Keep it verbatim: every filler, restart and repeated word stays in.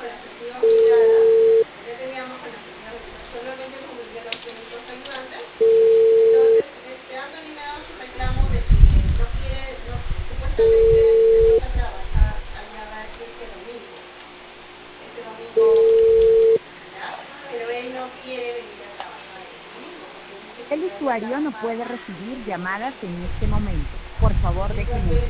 con las testigos juradas, ya teníamos con las testigos juradas, solamente convirtió a los técnicos ayudantes. Entonces, este, Anthony me ha dado su reclamo de que no quiere, no, supuestamente le toca trabajar allá este domingo, este domingo, ¿ya? Pero él no quiere venir a trabajar este domingo, porque dice que El ya iba a usuario no trabajar. puede recibir llamadas en este momento. Por favor, deje mensaje.